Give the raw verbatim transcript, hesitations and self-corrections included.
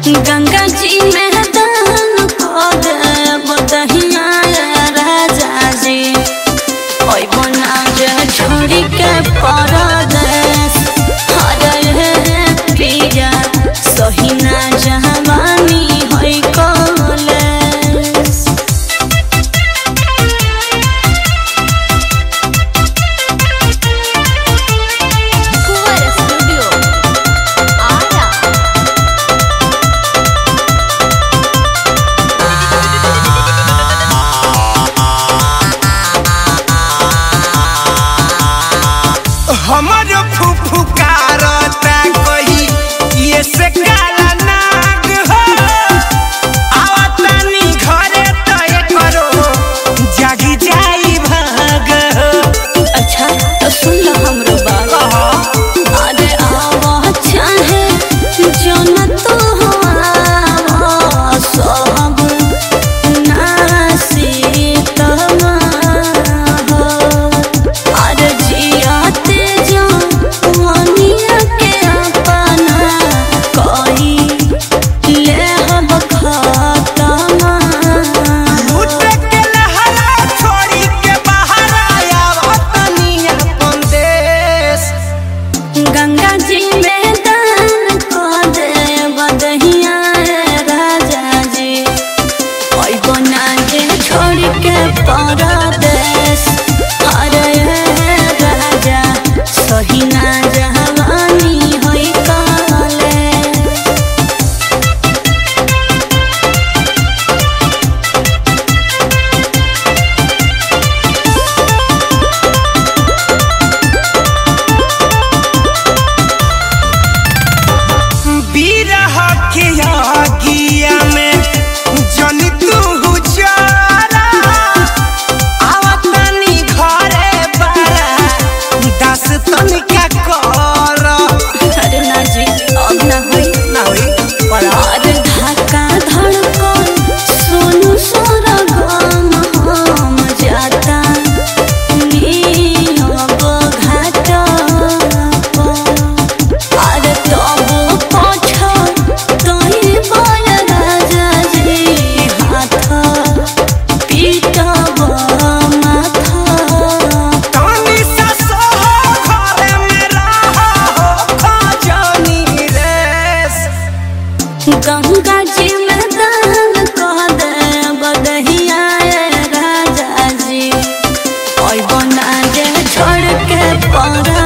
गंगा जी में दान को दे बदहिया राजा जी ओई बना जे छोड़ी के परदेस हरे पिया सही ना जवानी होई कॉलेज। कुंवर स्टूडियो आरा। हमर फुफुकारता कही ये से काला नाग हो आवतानी घरे तो करो जागी जाई भाग हो। अच्छा तो सुन लो हमरो बात अरे आवा चाहे जो न तो सब नासी तमा हो अरे जियाते जो वनिया के अपना कोई ले हम खतमा लूट के लहरा छोड़ी के बाहर आया वतनी अपन देश। गंगा जी में दान को दे बदहिया राजा जी ओई बना जे छोड़ के परदेस अरे राजा सही ना जवानी होई कॉलेज। बिरह के आगिया में जनी तू जारा आवतनी घरे बारा दस तन क्या कर। अरे ना जी अब ना होई ना होई पड़ा अरे धक्का धड़कन सोनू सोरा गम हम जाता नी अब घाटा अरे तब पछा तोही बोल राजा जी हाथ पीटब माथा तनी सा सोहो घरे में रहा हो खजनी रेस। गंगा जी में दान को दे बदहिया राजा जी ओई बना जे छोड़ के पर